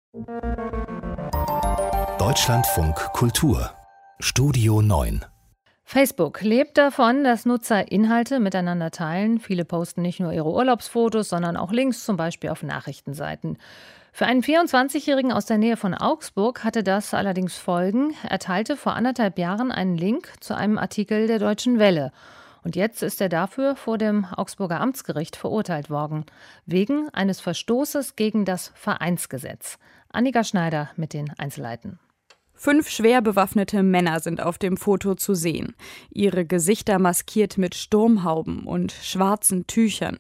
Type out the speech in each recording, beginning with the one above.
Deutschlandfunk Kultur Studio 9. Facebook lebt davon, dass Nutzer Inhalte miteinander teilen. Viele posten nicht nur ihre Urlaubsfotos, sondern auch Links, zum Beispiel auf Nachrichtenseiten. Für einen 24-Jährigen aus der Nähe von Augsburg hatte das allerdings Folgen. Er teilte vor 1,5 Jahren einen Link zu einem Artikel der Deutschen Welle. Und jetzt ist er dafür vor dem Augsburger Amtsgericht verurteilt worden, wegen eines Verstoßes gegen das Vereinsgesetz. Annika Schneider mit den Einzelheiten. 5 schwer bewaffnete Männer sind auf dem Foto zu sehen. Ihre Gesichter maskiert mit Sturmhauben und schwarzen Tüchern.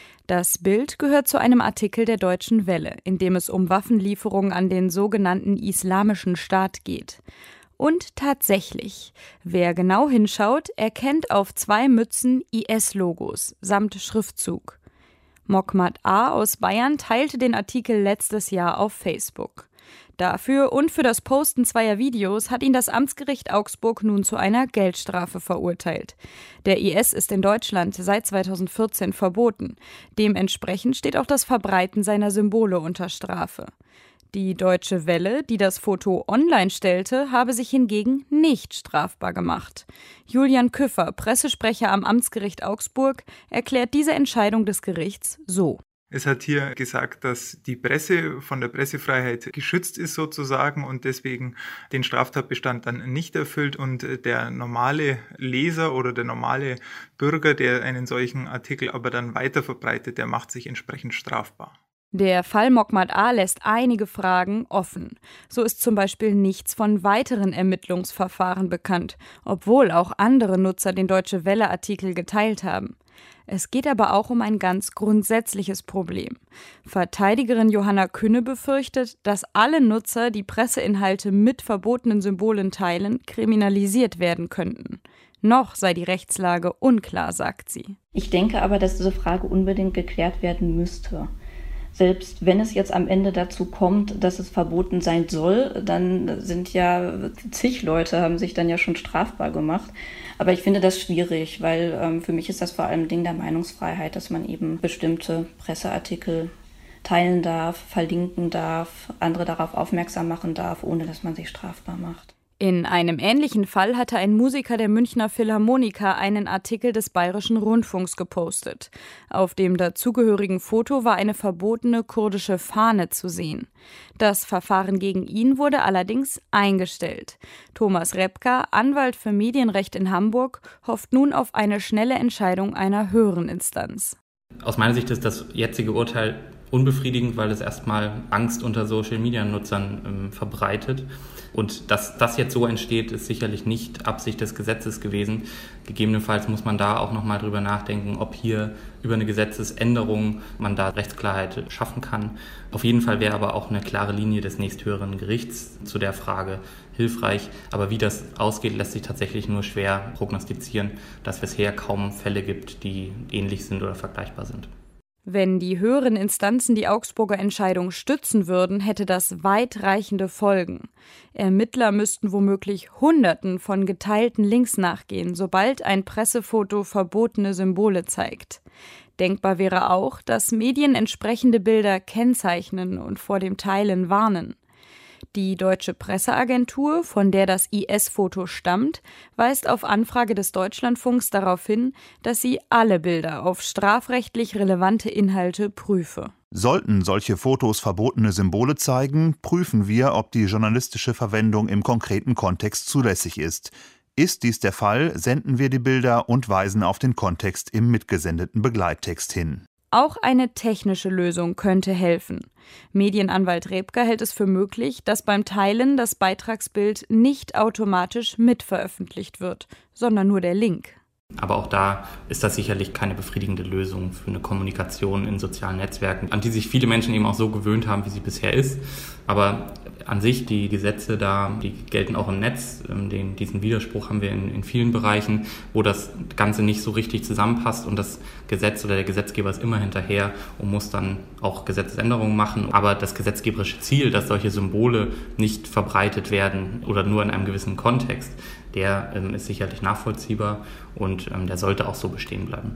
Das Bild gehört zu einem Artikel der Deutschen Welle, in dem es um Waffenlieferungen an den sogenannten Islamischen Staat geht. Und tatsächlich, wer genau hinschaut, erkennt auf 2 Mützen IS-Logos samt Schriftzug. Mokmat A. aus Bayern teilte den Artikel letztes Jahr auf Facebook. Dafür und für das Posten 2 Videos hat ihn das Amtsgericht Augsburg nun zu einer Geldstrafe verurteilt. Der IS ist in Deutschland seit 2014 verboten. Dementsprechend steht auch das Verbreiten seiner Symbole unter Strafe. Die Deutsche Welle, die das Foto online stellte, habe sich hingegen nicht strafbar gemacht. Julian Küffer, Pressesprecher am Amtsgericht Augsburg, erklärt diese Entscheidung des Gerichts so. Es hat hier gesagt, dass die Presse von der Pressefreiheit geschützt ist sozusagen und deswegen den Straftatbestand dann nicht erfüllt und der normale Leser oder der normale Bürger, der einen solchen Artikel aber dann weiter verbreitet, der macht sich entsprechend strafbar. Der Fall Mokmat A. lässt einige Fragen offen. So ist zum Beispiel nichts von weiteren Ermittlungsverfahren bekannt, obwohl auch andere Nutzer den Deutsche Welle-Artikel geteilt haben. Es geht aber auch um ein ganz grundsätzliches Problem. Verteidigerin Johanna Künne befürchtet, dass alle Nutzer, die Presseinhalte mit verbotenen Symbolen teilen, kriminalisiert werden könnten. Noch sei die Rechtslage unklar, sagt sie. Ich denke aber, dass diese Frage unbedingt geklärt werden müsste. Selbst wenn es jetzt am Ende dazu kommt, dass es verboten sein soll, dann sind ja zig Leute, haben sich dann ja schon strafbar gemacht. Aber ich finde das schwierig, weil für mich ist das vor allem ein Ding der Meinungsfreiheit, dass man eben bestimmte Presseartikel teilen darf, verlinken darf, andere darauf aufmerksam machen darf, ohne dass man sich strafbar macht. In einem ähnlichen Fall hatte ein Musiker der Münchner Philharmoniker einen Artikel des Bayerischen Rundfunks gepostet. Auf dem dazugehörigen Foto war eine verbotene kurdische Fahne zu sehen. Das Verfahren gegen ihn wurde allerdings eingestellt. Thomas Repka, Anwalt für Medienrecht in Hamburg, hofft nun auf eine schnelle Entscheidung einer höheren Instanz. Aus meiner Sicht ist das jetzige Urteil unbefriedigend, weil es erstmal Angst unter Social-Media-Nutzern verbreitet. Und dass das jetzt so entsteht, ist sicherlich nicht Absicht des Gesetzes gewesen. Gegebenenfalls muss man da auch nochmal drüber nachdenken, ob hier über eine Gesetzesänderung man da Rechtsklarheit schaffen kann. Auf jeden Fall wäre aber auch eine klare Linie des nächsthöheren Gerichts zu der Frage hilfreich. Aber wie das ausgeht, lässt sich tatsächlich nur schwer prognostizieren, dass es bisher kaum Fälle gibt, die ähnlich sind oder vergleichbar sind. Wenn die höheren Instanzen die Augsburger Entscheidung stützen würden, hätte das weitreichende Folgen. Ermittler müssten womöglich Hunderten von geteilten Links nachgehen, sobald ein Pressefoto verbotene Symbole zeigt. Denkbar wäre auch, dass Medien entsprechende Bilder kennzeichnen und vor dem Teilen warnen. Die Deutsche Presseagentur, von der das IS-Foto stammt, weist auf Anfrage des Deutschlandfunks darauf hin, dass sie alle Bilder auf strafrechtlich relevante Inhalte prüfe. Sollten solche Fotos verbotene Symbole zeigen, prüfen wir, ob die journalistische Verwendung im konkreten Kontext zulässig ist. Ist dies der Fall, senden wir die Bilder und weisen auf den Kontext im mitgesendeten Begleittext hin. Auch eine technische Lösung könnte helfen. Medienanwalt Repka hält es für möglich, dass beim Teilen das Beitragsbild nicht automatisch mitveröffentlicht wird, sondern nur der Link. Aber auch da ist das sicherlich keine befriedigende Lösung für eine Kommunikation in sozialen Netzwerken, an die sich viele Menschen eben auch so gewöhnt haben, wie sie bisher ist. Aber an sich, die Gesetze da, die gelten auch im Netz. Diesen Widerspruch haben wir in vielen Bereichen, wo das Ganze nicht so richtig zusammenpasst und das Gesetz oder der Gesetzgeber ist immer hinterher und muss dann auch Gesetzesänderungen machen. Aber das gesetzgeberische Ziel, dass solche Symbole nicht verbreitet werden oder nur in einem gewissen Kontext, der ist sicherlich nachvollziehbar und der sollte auch so bestehen bleiben.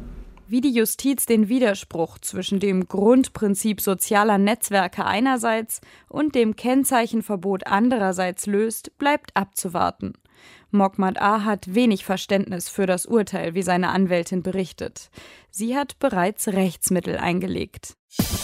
Wie die Justiz den Widerspruch zwischen dem Grundprinzip sozialer Netzwerke einerseits und dem Kennzeichenverbot andererseits löst, bleibt abzuwarten. Mokmad A. hat wenig Verständnis für das Urteil, wie seine Anwältin berichtet. Sie hat bereits Rechtsmittel eingelegt.